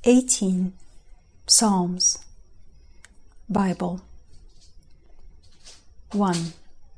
18. Psalms. Bible. 1.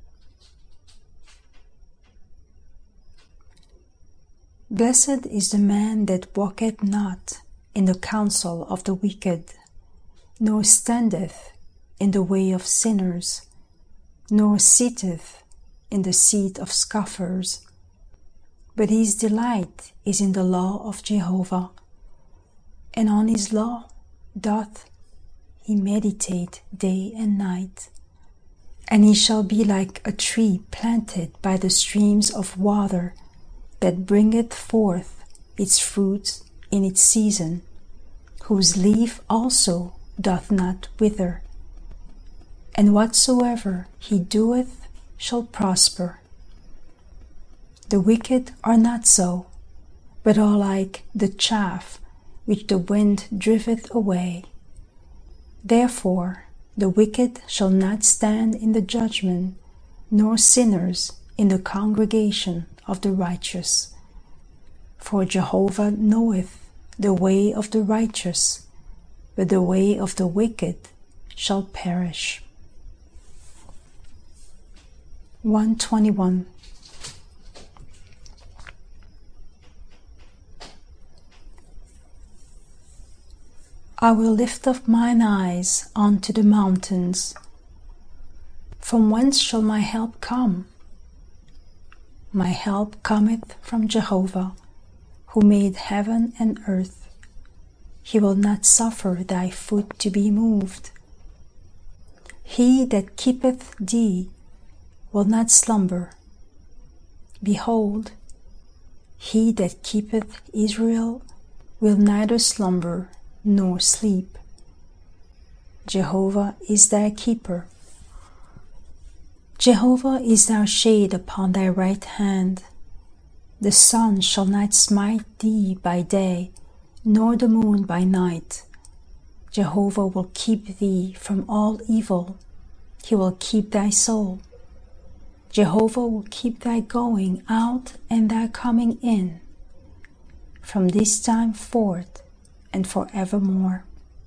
Blessed is the man that walketh not in the counsel of the wicked, nor standeth in the way of sinners, nor sitteth in the seat of scoffers. But his delight is in the law of Jehovah, and on his law doth he meditate day and night. And he shall be like a tree planted by the streams of water, that bringeth forth its fruit in its season, whose leaf also doth not wither. And whatsoever he doeth shall prosper. The wicked are not so, but are like the chaff which the wind driveth away. Therefore the wicked shall not stand in the judgment, nor sinners in the congregation of the righteous. For Jehovah knoweth the way of the righteous, but the way of the wicked shall perish. 121. I will lift up mine eyes unto the mountains. From whence shall my help come? My help cometh from Jehovah, who made heaven and earth. He will not suffer thy foot to be moved. He that keepeth thee will not slumber. Behold, he that keepeth Israel will neither slumber nor sleep. Jehovah is thy keeper. Jehovah is thy shade upon thy right hand. The sun shall not smite thee by day, nor the moon by night. Jehovah will keep thee from all evil. He will keep thy soul. Jehovah will keep thy going out and thy coming in, from this time forth and forevermore.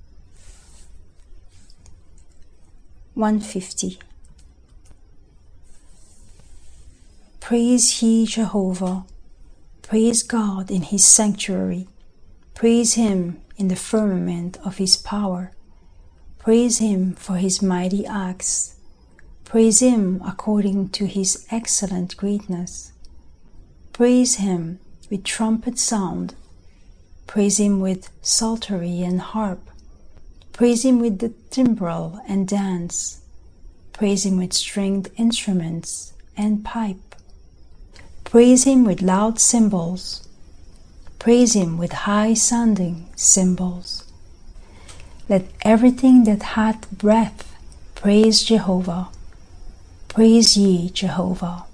150. Praise ye Jehovah. Praise God in his sanctuary. Praise him in the firmament of his power. Praise him for his mighty acts. Praise him according to his excellent greatness. Praise him with trumpet sound. Praise him with psaltery and harp. Praise him with the timbrel and dance. Praise him with stringed instruments and pipe. Praise him with loud cymbals. Praise him with high-sounding cymbals. Let everything that hath breath praise Jehovah. Praise ye Jehovah.